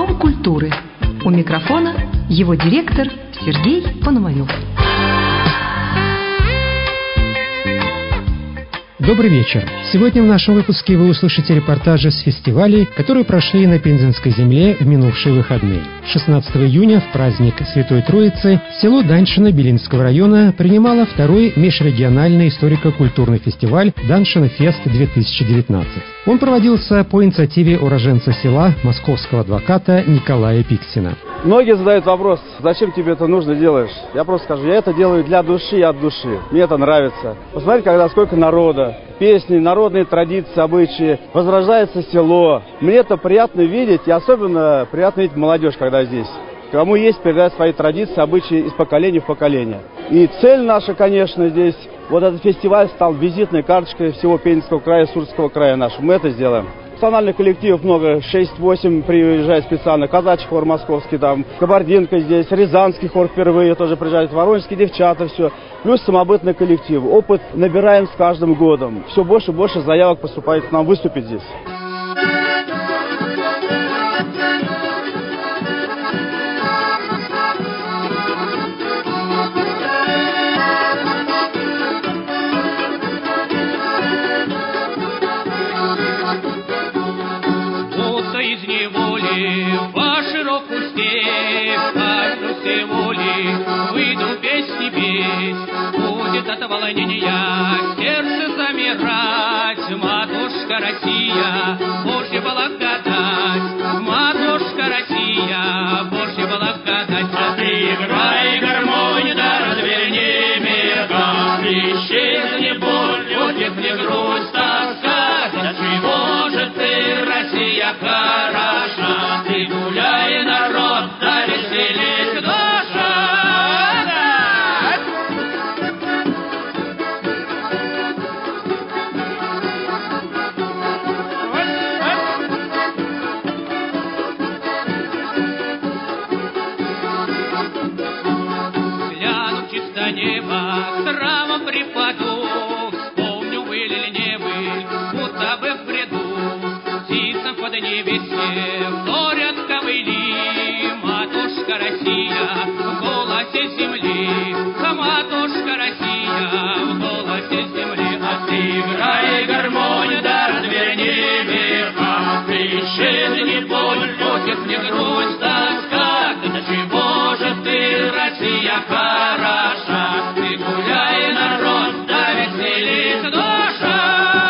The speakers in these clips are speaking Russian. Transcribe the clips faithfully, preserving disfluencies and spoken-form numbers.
Дом культуры. У микрофона его директор Сергей Пономарев. Добрый вечер. Сегодня в нашем выпуске вы услышите репортажи с фестивалей, которые прошли на Пензенской земле в минувшие выходные. шестнадцатого июня, в праздник Святой Троицы, село Даньшино Белинского района принимало второй межрегиональный историко-культурный фестиваль «Даньшино-фест-две тысячи девятнадцать». Он проводился по инициативе уроженца села, московского адвоката Николая Пиксина. Многие задают вопрос, зачем тебе это нужно делаешь? Я просто скажу, я это делаю для души и от души. Мне это нравится. Посмотрите, когда сколько народа, песни, народные традиции, обычаи, возрождается село. Мне это приятно видеть, и особенно приятно видеть молодежь, когда здесь. Кому есть, передать свои традиции, обычаи из поколения в поколение. И цель наша, конечно, здесь, вот этот фестиваль стал визитной карточкой всего Пензенского края, Сурского края нашего. Мы это сделаем. Национальных коллективов много, шесть-восемь приезжает специально, казачий хор московский, там, кабардинка здесь, рязанский хор впервые тоже приезжает, воронежские девчата, все. Плюс самобытный коллектив. Опыт набираем с каждым годом. Все больше и больше заявок поступает к нам выступить здесь. По широкую степь, каждую севоли, выйду песни петь. Будет от волнения сердце замирать. Матушка Россия, Божья благодать. Матушка Россия, Божья благодать. А ты играй гармонию, да разверни мирка. Исчезни боль, утихни грусть, тоска. Для чего же ты, Россия, хороша? Ты гуляй, народ, да веселись душа. Гляну в чисто небо, к травам припаду, вспомню, были ли не были, будто бы в бреду. Птицам под небесе вторят ковыли. Матушка Россия в голосе земли. Матушка Россия в голосе земли. А ты играй гармонию, да разверни века. Исчезни боль, утихни грусть, тоска. Для чего же ты, Россия, хороша? Ты гуляй, народ, да веселись душа.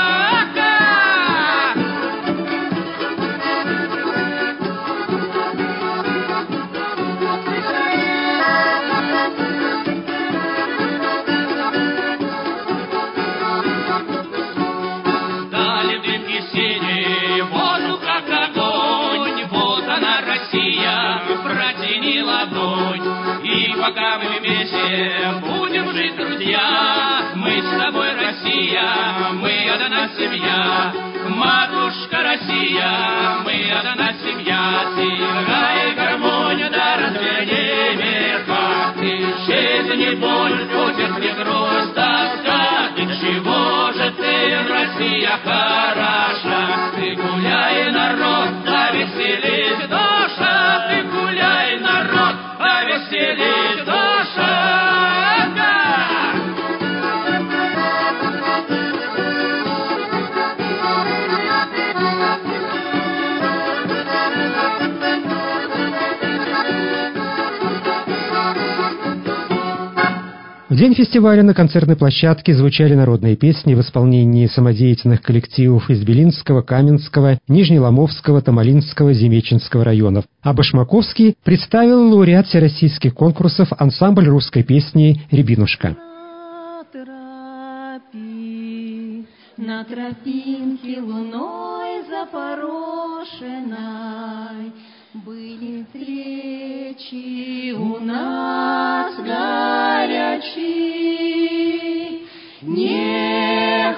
Протяни ладонь, и пока мы вместе будем жить, друзья, мы с тобой, Россия, мы одна семья. Матушка Россия, мы одна семья. Ты играй гармонию, да разверни века. Исчезни боль, утихни грусть, тоска. Для чего же ты, Россия, хороша? Ты гуляй, народ, да веселись душа. Ты гуляй, народ, да веселись душа. В день фестиваля на концертной площадке звучали народные песни в исполнении самодеятельных коллективов из Белинского, Каменского, Нижнеломовского, Тамалинского, Земечинского районов. А Башмаковский представил лауреат всероссийских конкурсов ансамбль русской песни «Рябинушка». На тропинке луной запорошенной были встречи у нас горячие. Не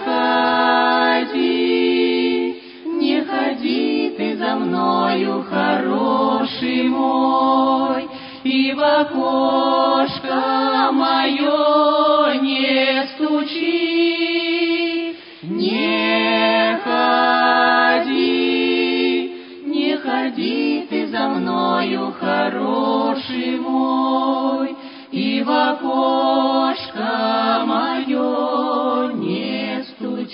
ходи, не ходи ты за мною, хороший мой, и в окошко мое не стучи. Не ходи, не ходи ты за мною, хороший мой, и в окошко мое не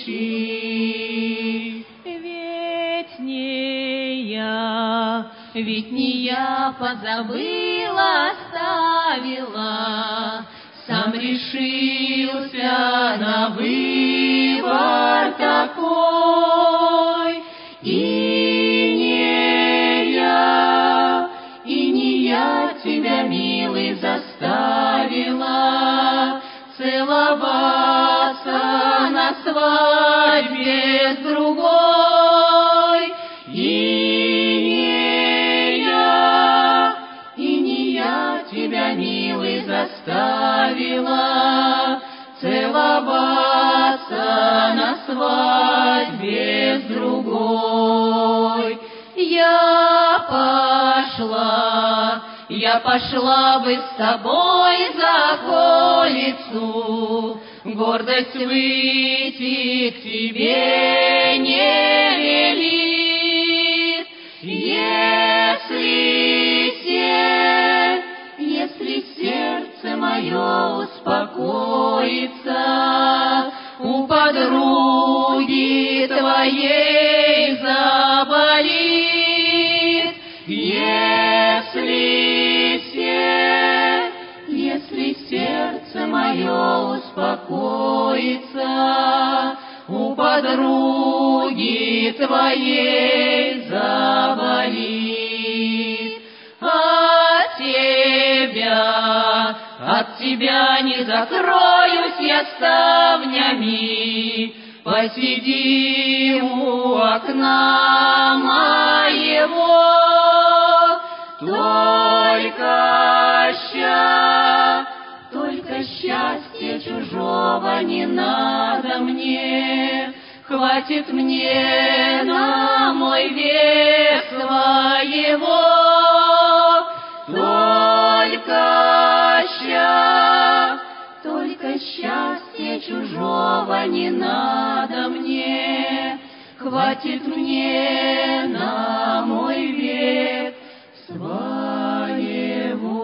стучи. Ведь не я, ведь не я позабыла, оставила, сам решился на выбор такой. И не я, и не я тебя, милый, заставила целоваться на свадьбе с другой. И не я, и не я тебя, милый, заставила целоваться на свадьбе с другой. Я пошла, я пошла бы с тобой за околицу, гордость выйти к тебе не велит. Если се, если сердце мое успокоится, у подруги твоей заболит. Если се, если сердце мое успокоится, у подруги твоей заболит. От тебя, от тебя не закроюсь я ставнями, посиди у окна моего. Только ща, только счастья чужого не надо мне, хватит мне на мой век своего. Только ща, только счастья чужого не надо мне, хватит мне на мой век своего.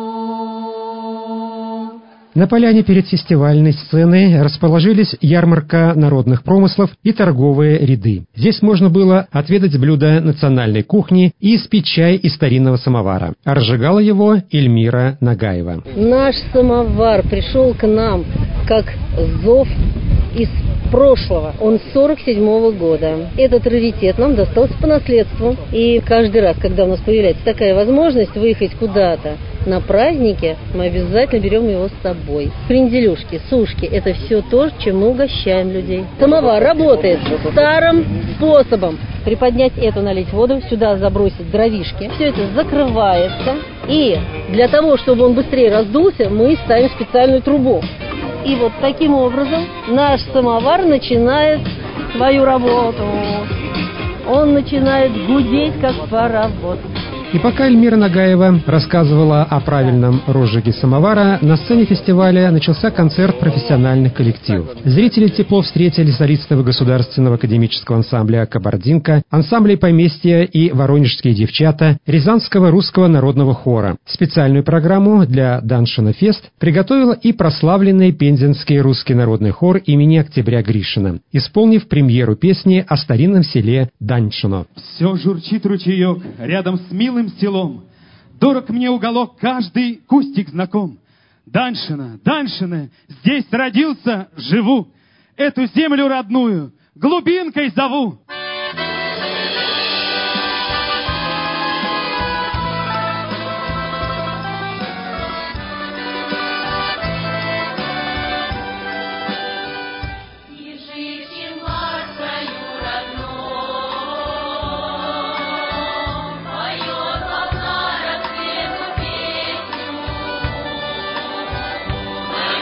На поляне перед фестивальной сценой расположились ярмарка народных промыслов и торговые ряды. Здесь можно было отведать блюда национальной кухни и испить чай из старинного самовара. А разжигала его Эльмира Нагаева. Наш самовар пришел к нам как зов из прошлого. Он с сорок седьмого года. Этот раритет нам достался по наследству. И каждый раз, когда у нас появляется такая возможность выехать куда-то на празднике, мы обязательно берем его с собой. Кренделюшки, сушки – это все то, чем мы угощаем людей. Самовар работает старым способом. Приподнять эту, налить воду, сюда забросить дровишки. Все это закрывается. И для того, чтобы он быстрее раздулся, мы ставим специальную трубу. И вот таким образом наш самовар начинает свою работу. Он начинает гудеть, как паровоз. И пока Эльмира Нагаева рассказывала о правильном розжиге самовара, на сцене фестиваля начался концерт профессиональных коллективов. Зрители тепло встретили солистов государственного академического ансамбля «Кабардинка», ансамблей «Поместья» и «Воронежские девчата», Рязанского русского народного хора. Специальную программу для Даншина Фест приготовил и прославленный пензенский русский народный хор имени Октября Гришина, исполнив премьеру песни о старинном селе Даншино. «Все журчит ручеек рядом с милым селом, дорог мне уголок, каждый кустик знаком. Даншино, Даншино, здесь родился, живу, эту землю родную глубинкой зову».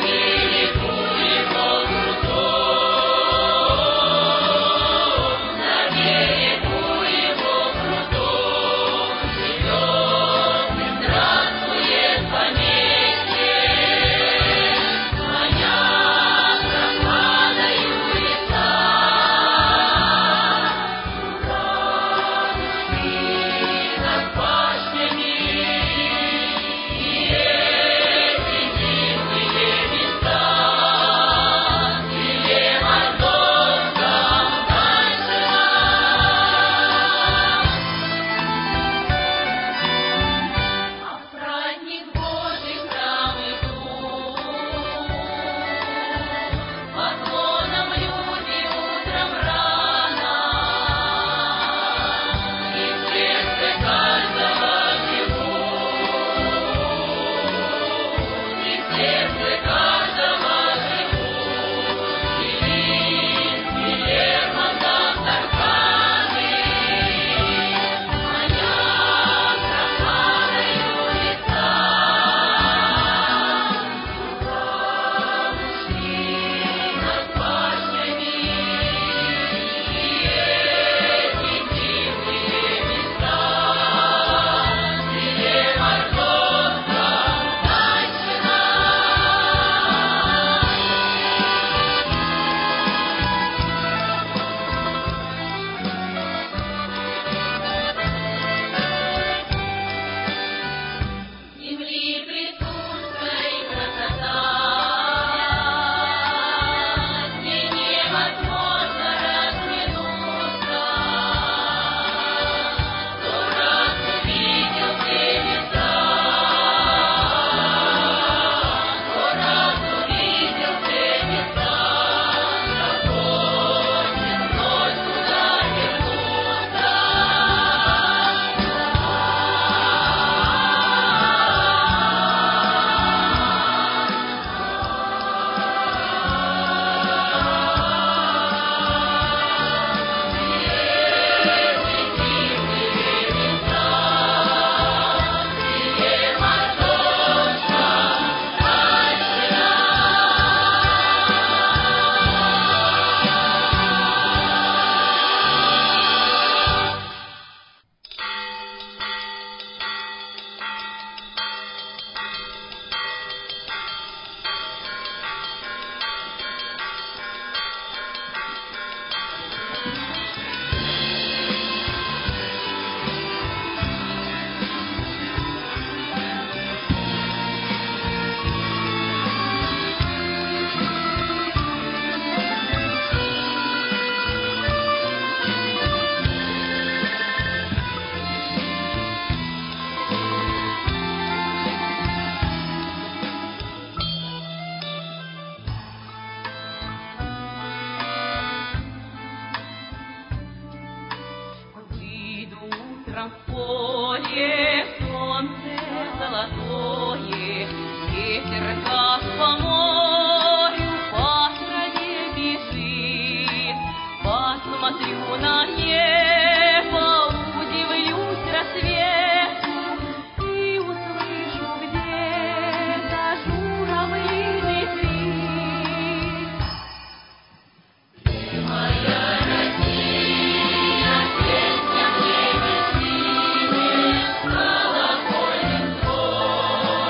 На утром в поле солнце золотое, ветер как по морю по траве бежит. Посмотрю на небо, удивлюсь рассвету и услышу где-то журавлиный крик. Моя Россия, песня мне весенняя, колокольным звоном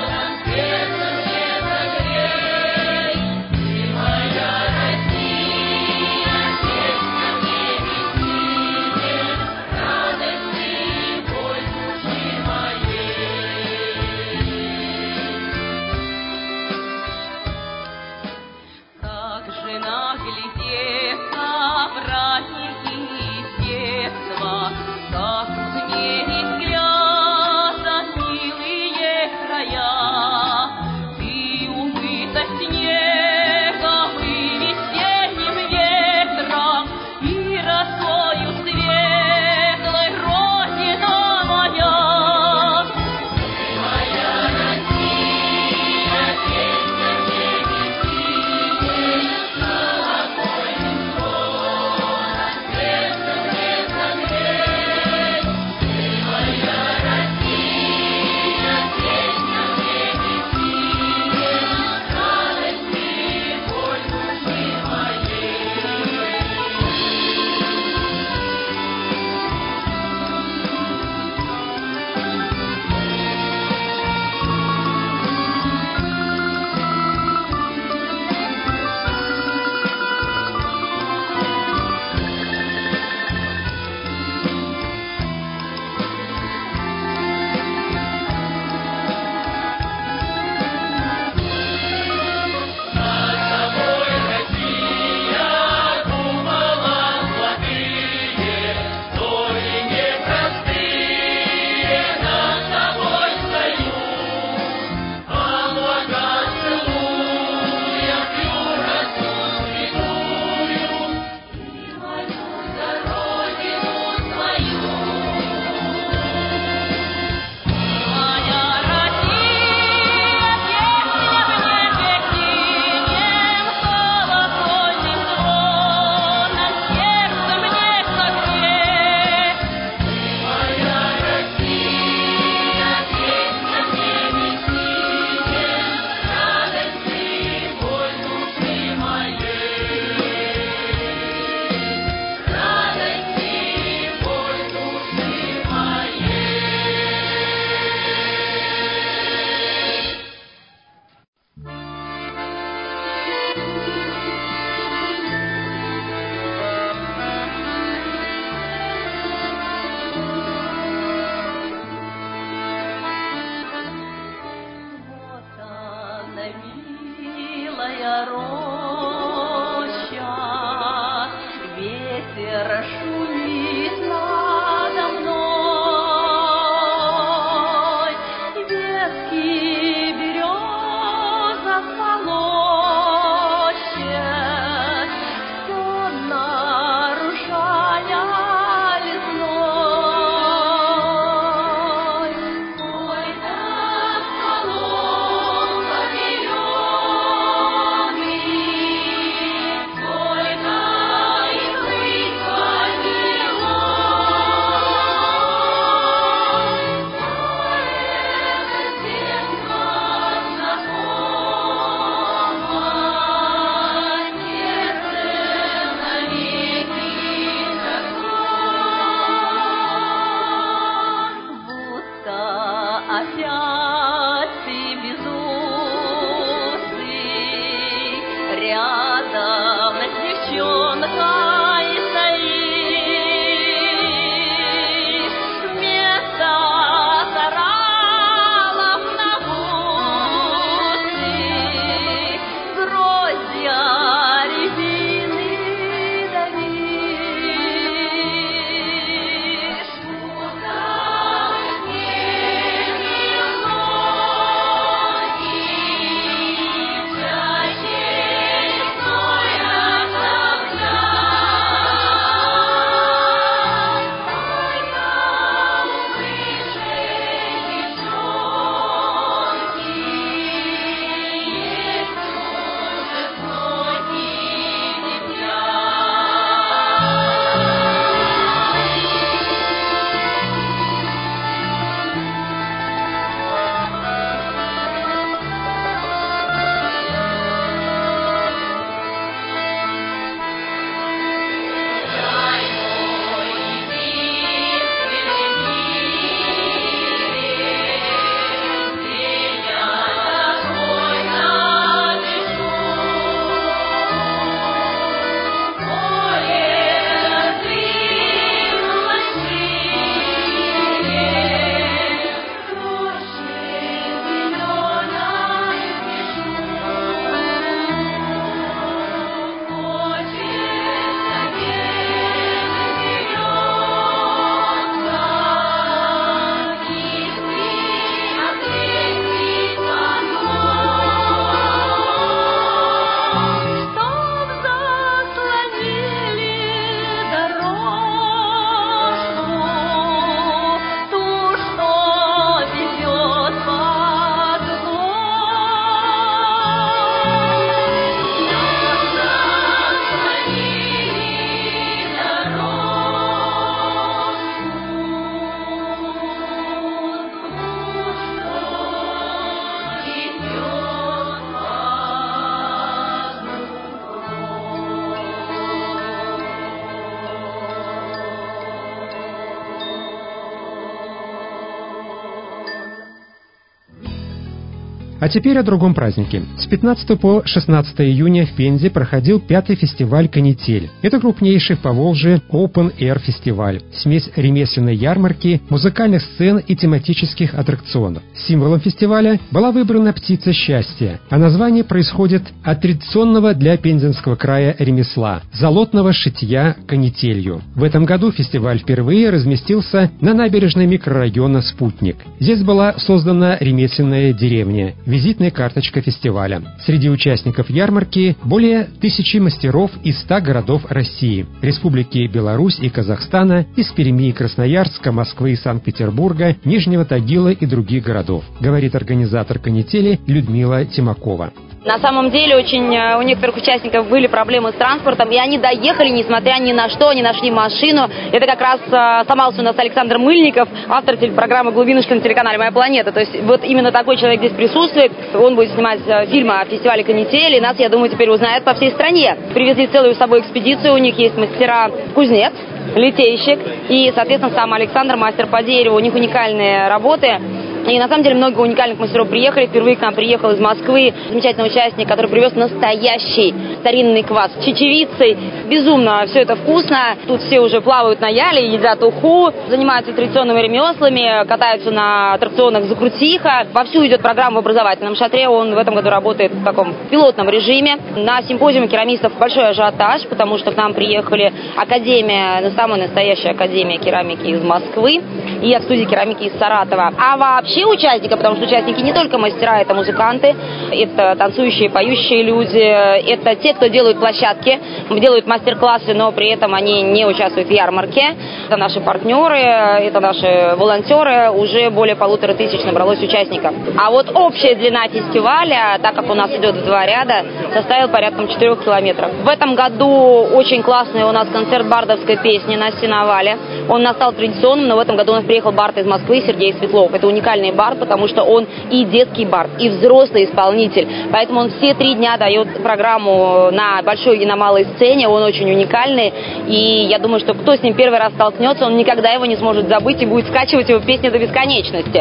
А теперь о другом празднике. С пятнадцатого по шестнадцатое июня в Пензе проходил пятый фестиваль «Канитель». Это крупнейший в Поволжье open-air фестиваль. Смесь ремесленной ярмарки, музыкальных сцен и тематических аттракционов. Символом фестиваля была выбрана птица счастья, а название происходит от традиционного для Пензенского края ремесла – золотного шитья канителью. В этом году фестиваль впервые разместился на набережной микрорайона «Спутник». Здесь была создана ремесленная деревня, визитная карточка фестиваля. Среди участников ярмарки более тысячи мастеров из ста городов России, Республики Беларусь и Казахстана, из Перми и Красноярска, Москвы и Санкт-Петербурга, Нижнего Тагила и других городов, говорит организатор канители Людмила Тимакова. На самом деле, очень у некоторых участников были проблемы с транспортом, и они доехали, несмотря ни на что, они нашли машину. Это как раз сломался у нас Александр Мыльников, автор программы «Глубинушка» на телеканале «Моя планета». То есть вот именно такой человек здесь присутствует. Он будет снимать фильмы о фестивале «Канитель», и нас, я думаю, теперь узнают по всей стране. Привезли целую с собой экспедицию, у них есть мастера кузнец, литейщик и, соответственно, сам Александр, мастер по дереву. У них уникальные работы. И на самом деле много уникальных мастеров приехали. Впервые к нам приехал из Москвы замечательный участник, который привез настоящий старинный квас с чечевицей. Безумно все это вкусно. Тут все уже плавают на яле, едят уху, занимаются традиционными ремеслами, катаются на аттракционах «Закрутиха». Вовсю идет программа в образовательном шатре. Он в этом году работает в таком пилотном режиме. На симпозиуме керамистов большой ажиотаж, потому что к нам приехали академия, самая настоящая академия керамики из Москвы и от студии керамики из Саратова. А вообще участники, потому что участники не только мастера, это музыканты, это танцующие, поющие люди, это те, кто делают площадки, делают мастер-классы, но при этом они не участвуют в ярмарке. Это наши партнеры, это наши волонтеры, уже более полутора тысяч набралось участников. А вот общая длина фестиваля, так как у нас идет в два ряда, составила порядка четырех километров. В этом году очень классный у нас концерт бардовской песни на сеновале. Он настал традиционным, но в этом году у нас приехал бард из Москвы Сергей Светлов. Это уникальный бард, потому что он и детский бард, и взрослый исполнитель. Поэтому он все три дня дает программу на большой и на малой сцене. Он очень уникальный. И я думаю, что кто с ним первый раз столкнется, он никогда его не сможет забыть и будет скачивать его песни до бесконечности.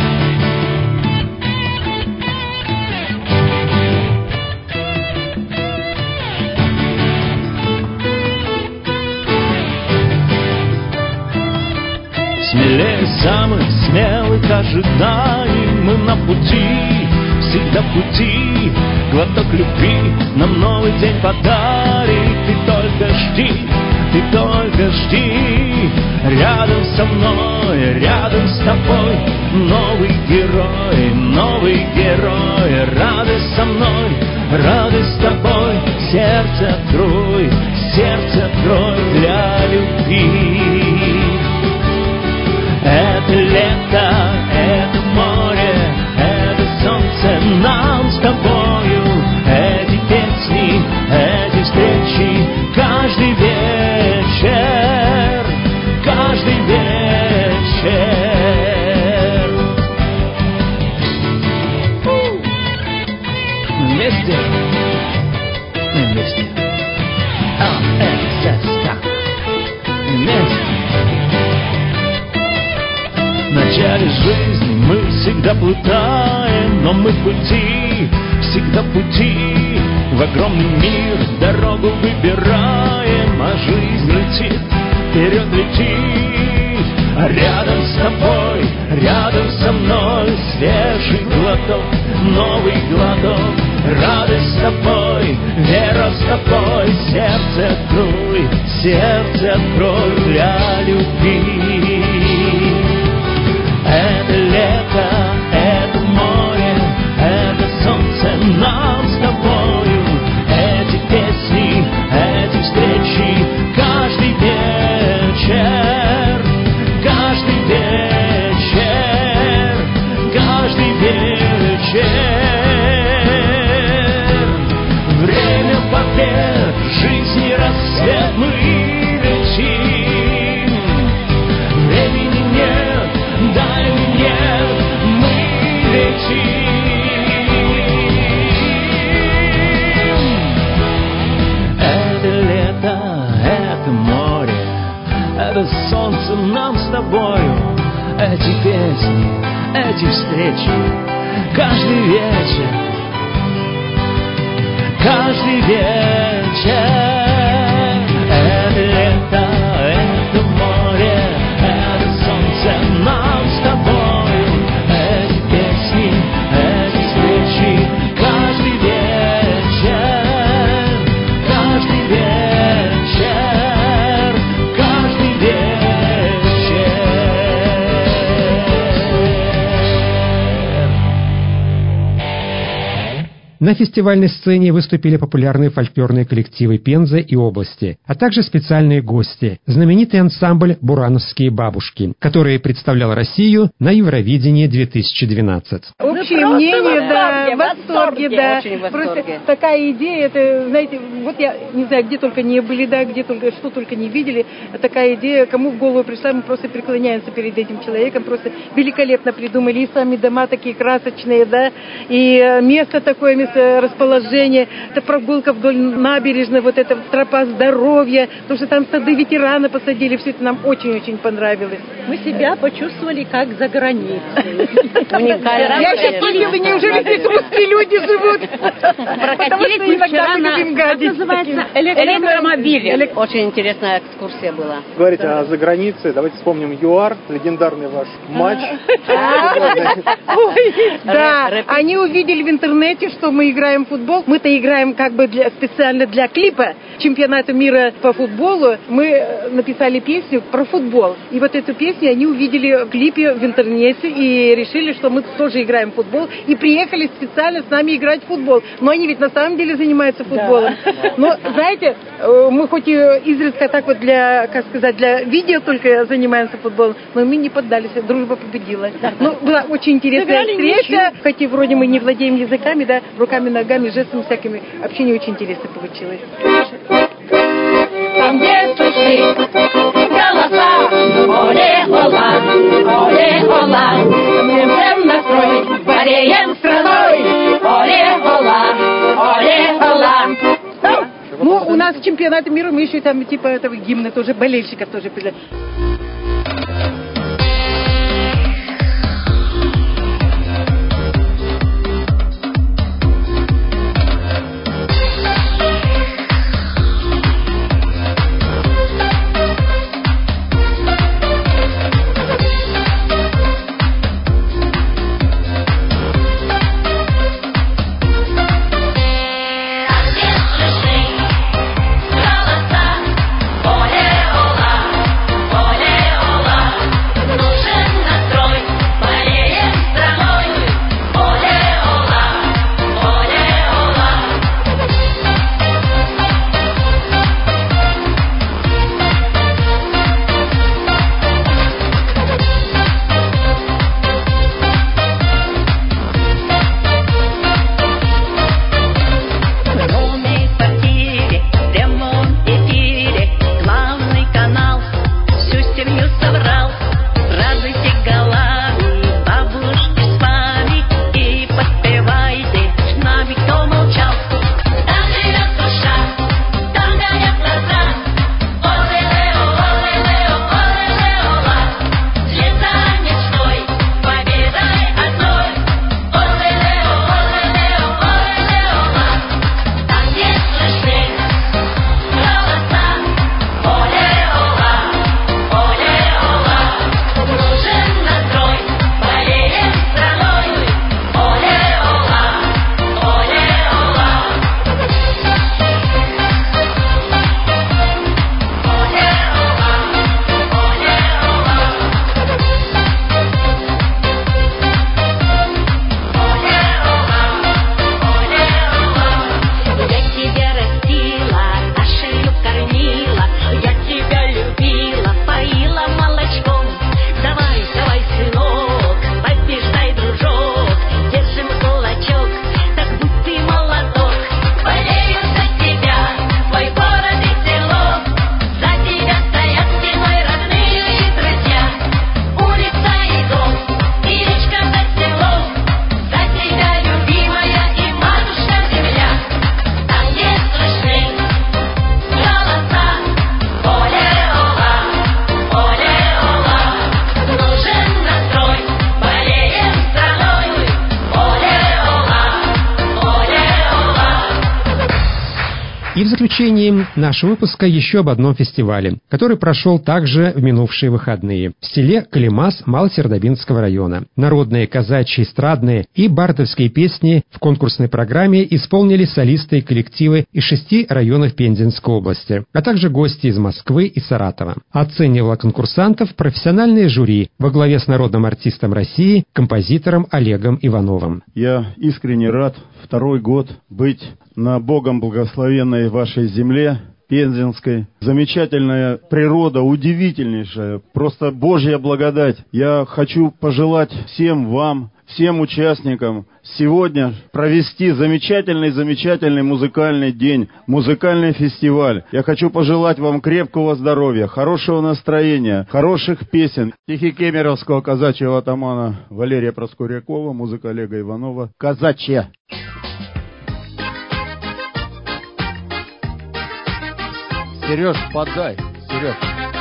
Смелее самых смелых ожиданий, мы на пути, всегда в пути. Глоток любви нам новый день подарит. Ты только жди, ты только жди. Рядом со мной, рядом с тобой новый герой, новый герой. Радость со мной, радость с тобой. Сердце открой, сердце открой для любви. Это лето, это море, это солнце нам с тобою. Эти песни, эти встречи, каждый вечер, каждый вечер. Вместе, вместе, а, эс, эс, ка, вместе. В начале жизни мы всегда плутаем, но мы в пути, всегда в пути. В огромный мир дорогу выбираем, а жизнь летит, вперед летит. А рядом с тобой, рядом со мной свежий глоток, новый глоток. Радость с тобой, вера с тобой. Сердце открой, сердце открой для любви. Это лето, это море, это солнце нам с тобою. Эти песни, эти встречи, каждый вечер, каждый вечер, каждый вечер. Время побед, жизни рассвет, мы летим. Времени нет, дай мне, мы летим. Это лето, это море, это солнце нам с тобою. Эти песни, эти встречи, каждый вечер, каждый вечер. Это лето, это море, это солнце нам с тобою. Эти песни, эти встречи, каждый вечер, каждый вечер, каждый вечер. На фестивальной сцене выступили популярные фольклорные коллективы Пензы и области, а также специальные гости, знаменитый ансамбль «Бурановские бабушки», который представлял Россию на Евровидении две тысячи двенадцать. Общее мнение, да, в восторге, да. Очень в Просто восторге. такая идея, это, знаете, вот я не знаю, где только не были, да, где только, что только не видели, такая идея, кому в голову пришла, мы просто преклоняемся перед этим человеком, просто великолепно придумали, и сами дома такие красочные, да, и место такое, место расположения, это прогулка вдоль набережной, вот эта тропа здоровья, потому что там сады ветерана посадили, все это нам очень-очень понравилось. Мы себя почувствовали как за границей. Я сейчас подумала, неужели здесь русские люди живут? Прокатились мы вчера на, как называется, электромобиле. Очень интересная экскурсия была. Говорите о за границей, давайте вспомним ЮАР, легендарный ваш матч. Да, они увидели в интернете, что мы играем в футбол. Мы-то играем как бы для, специально для клипа чемпионата мира по футболу. Мы написали песню про футбол. И вот эту песню они увидели в клипе в интернете и решили, что мы тоже играем в футбол. И приехали специально с нами играть в футбол. Но они ведь на самом деле занимаются футболом. Но, знаете, мы хоть и изредка так вот для, как сказать, для видео только занимаемся футболом, но мы не поддались. Дружба победила. Ну, была очень интересная встреча. Хоть и вроде мы не владеем языками, да, руками, ногами, жестами всякими. Общение очень интересно получилось. Там, где слышны голоса, оле, ола, оле, ола, мы всем настрой, болеем страной, оле, ола, оле, ола. Ну, у нас чемпионат мира, мы еще там типа этого гимна тоже, болельщиков тоже пили. Голоса, оле, ола, оле, ола. И в заключении нашего выпуска еще об одном фестивале, который прошел также в минувшие выходные в селе Калимас Малосердобинского района. Народные, казачьи, эстрадные и бардовские песни в конкурсной программе исполнили солисты и коллективы из шести районов Пензенской области, а также гости из Москвы и Саратова. Оценивало конкурсантов профессиональное жюри во главе с народным артистом России, композитором Олегом Ивановым. Я искренне рад второй год быть на Богом благословенной вашей земле, Пензенской. Замечательная природа, удивительнейшая, просто Божья благодать. Я хочу пожелать всем вам, всем участникам сегодня провести замечательный-замечательный музыкальный день, музыкальный фестиваль. Я хочу пожелать вам крепкого здоровья, хорошего настроения, хороших песен. Стихи кемеровского казачьего атамана Валерия Проскурякова, музыка Олега Иванова. Казачья. Сереж, подай, Сереж.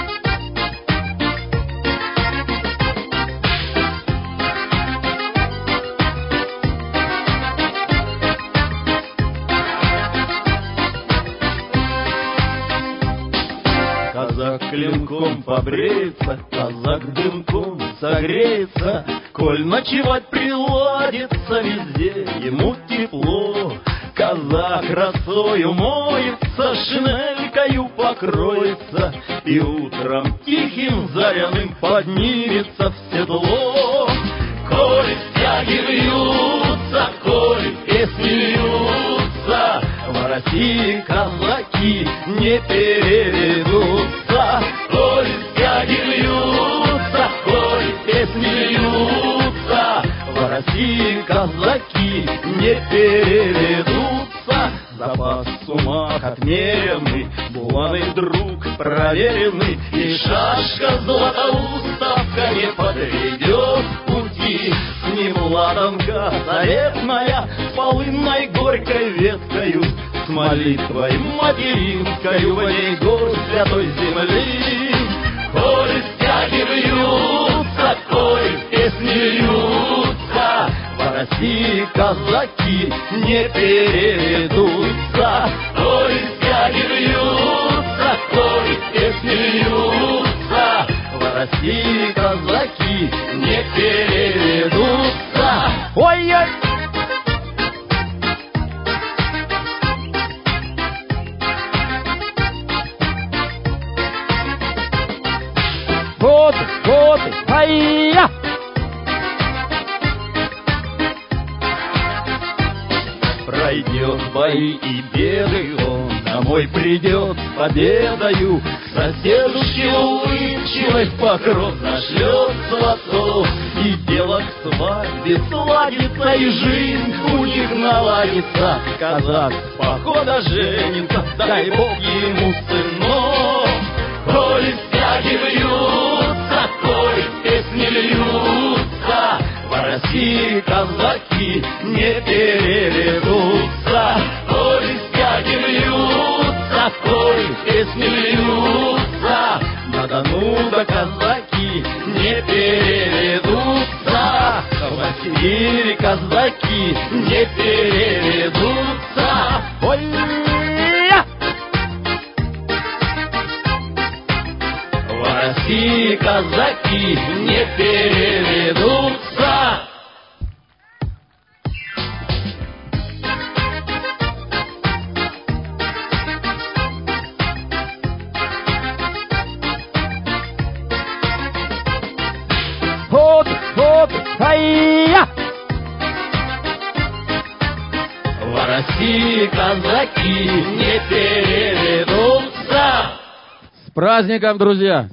Казак клинком побреется, казак дымком согреется, коль ночевать приладится везде, ему тепло. Казак росою моется, шинелькою покроется, и утром тихим заряным поднимется в седло. Коль стяги вьются, коль песни льются, в России казаки не переведутся. Коль стяги вьются, коль песни льются, в России казаки не переведутся. Запас сумах отмеренный, булавный друг проверенный, и шашка златоуставка не подведет пути. С ним ладанка заветная, с полынной горькой веткою, с молитвой материнскою в ней горсть святой земли. Коль стяги вьются, коль песни льются, в России казаки не переведутся. Коль стяги вьются, коль песни льются, в России казаки не переведутся. Ой-ой! Вот, вот, ай-я! Пройдет бои и беды, он домой придет с победою, соседушке улыбчивой в покров нашлет сватов, и дело к свадьбе сладится, и жизнь у них наладится. Казак с похода женится, дай Бог ему сынов. Коль стяги вьются, коль песни льются, в России казаки не переведутся. Коль стяги вьются, коль песни льются, на Дону да казаки не переведутся. В Сибири казаки не переведутся. Ой-я! В России казаки не переведутся. Вот, вот, ай-я! В России казаки не переведутся. С праздником, друзья!